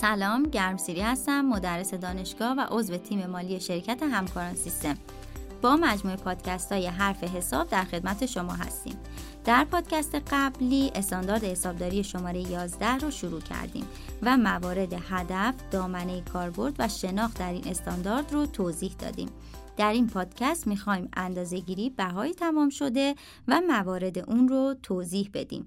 سلام، گرمسیری هستم، مدرس دانشگاه و عضو تیم مالی شرکت همکاران سیستم. با مجموعه پادکست های حرف حساب در خدمت شما هستیم. در پادکست قبلی استاندارد حسابداری شماره 11 رو شروع کردیم و موارد هدف، دامنه کاربرد و شناخت در این استاندارد رو توضیح دادیم. در این پادکست میخوایم اندازه‌گیری بهای تمام شده و موارد اون رو توضیح بدیم.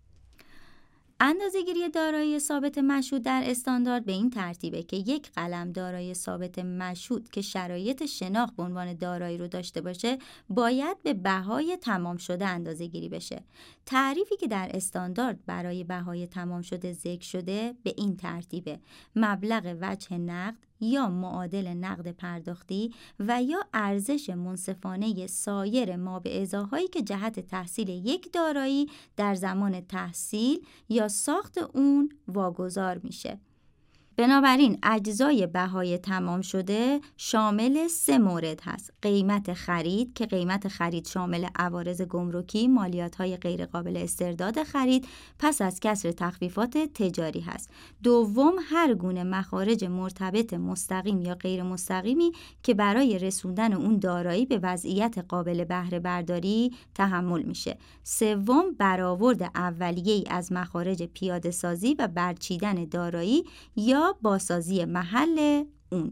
اندازه‌گیری دارایی ثابت مشهود در استاندارد به این ترتیبه که یک قلم دارایی ثابت مشهود که شرایط شناخت به عنوان دارایی رو داشته باشه باید به بهای تمام شده اندازه‌گیری بشه. تعریفی که در استاندارد برای بهای تمام شده ذکر شده به این ترتیبه: مبلغ وجه نقد یا معادل نقد پرداختی و یا ارزش منصفانه سایر مابعضاهایی که جهت تحصیل یک دارایی در زمان تحصیل یا ساخت اون واگذار میشه. بنابراین اجزای بهای تمام شده شامل 3 مورد هست: قیمت خرید که قیمت خرید شامل عوارض گمرکی، مالیات‌های غیر قابل استرداد خرید پس از کسر تخفیفات تجاری هست. دوم، هر گونه مخارج مرتبط مستقیم یا غیر مستقیمی که برای رسوندن اون دارایی به وضعیت قابل بهره برداری تحمل میشه. سوم، برآورد اولیه‌ای از مخارج پیاده سازی و برچیدن دارایی یا بازسازی محل اون.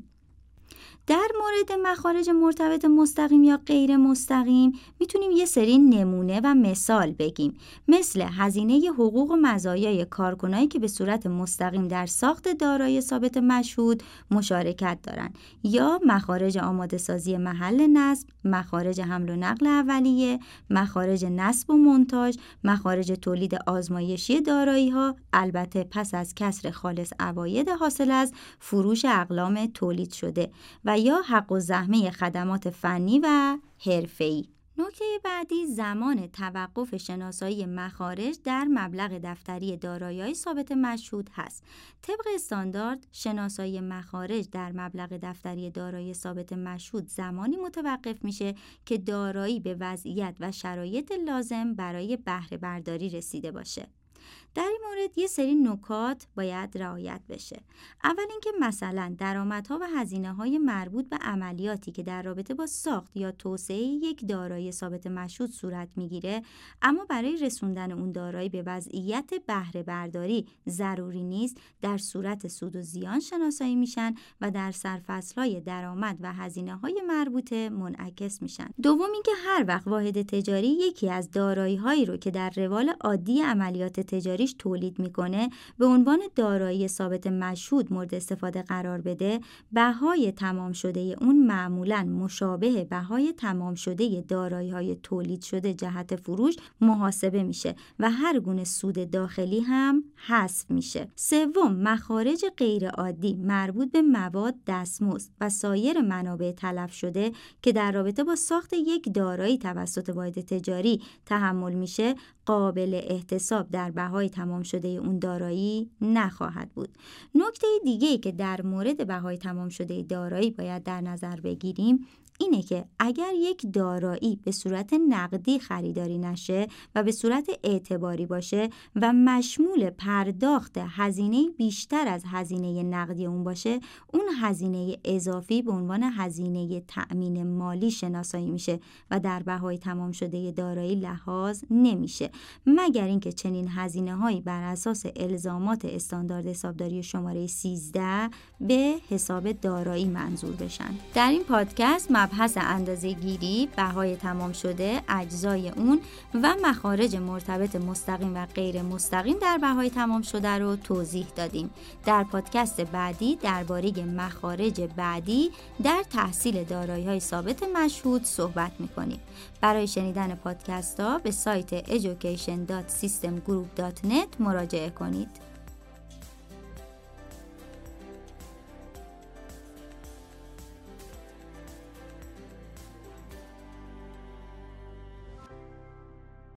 در مورد مخارج مرتبط مستقیم یا غیر مستقیم میتونیم یه سری نمونه و مثال بگیم، مثل هزینه حقوق و مزایای کارکنایی که به صورت مستقیم در ساخت دارایی ثابت مشهود مشارکت دارن، یا مخارج آماده سازی محل نصب، مخارج حمل و نقل اولیه، مخارج نصب و منتاج، مخارج تولید آزمایشی دارایی ها، البته پس از کسر خالص عواید حاصل از فروش اقلام تولید شده، و یا حق و زحمه خدمات فنی و حرفه‌ای. نکته بعدی زمان توقف شناسایی مخارج در مبلغ دفتری دارایی‌های ثابت مشهود هست. طبق استاندارد شناسایی مخارج در مبلغ دفتری دارایی ثابت مشهود زمانی متوقف میشه که دارایی به وضعیت و شرایط لازم برای بهره برداری رسیده باشه. در این مورد یه سری نکات باید رعایت بشه. اول اینکه مثلا درآمدها و هزینه‌های مربوط به عملیاتی که در رابطه با ساخت یا توسعه یک دارایی ثابت مشهود صورت میگیره اما برای رسوندن اون دارایی به وضعیت بهره برداری ضروری نیست، در صورت سود و زیان شناسایی میشن و در سرفصل‌های درآمد و هزینه‌های مربوطه منعکس میشن. دوم اینکه هر وقت واحد تجاری یکی از دارایی‌هایی رو که در روال عادی عملیات تجاری تولید میکنه به عنوان دارایی ثابت مشهود مورد استفاده قرار بده، بهای تمام شده اون معمولاً مشابه بهای تمام شده دارایی‌های تولید شده جهت فروش محاسبه میشه و هر گونه سود داخلی هم حذف میشه. سوم، مخارج غیر عادی مربوط به مواد، دستمزد و سایر منابع تلف شده که در رابطه با ساخت یک دارایی توسط واحد تجاری تحمل میشه قابل احتساب در بهای تمام شده اون دارایی نخواهد بود. نکته دیگه‌ای که در مورد بهای تمام شده دارایی باید در نظر بگیریم اینه که اگر یک دارایی به صورت نقدی خریداری نشه و به صورت اعتباری باشه و مشمول پرداخت هزینه بیشتر از هزینه نقدی اون باشه، اون هزینه اضافی به عنوان هزینه تأمین مالی شناسایی میشه و در بهای تمام شده دارایی لحاظ نمیشه، مگر اینکه چنین هزینه‌هایی بر اساس الزامات استاندارد حسابداری شماره 13 به حساب دارایی منظور بشن. در این پادکست مبحث اندازه‌گیری، بهای تمام شده، اجزای اون و مخارج مرتبط مستقیم و غیر مستقیم در بهای تمام شده رو توضیح دادیم. در پادکست بعدی درباره مخارج بعدی در تحصیل دارایی‌های ثابت مشهود صحبت می‌کنیم. برای شنیدن پادکست‌ها به سایت education.systemgroup.net مراجعه کنید.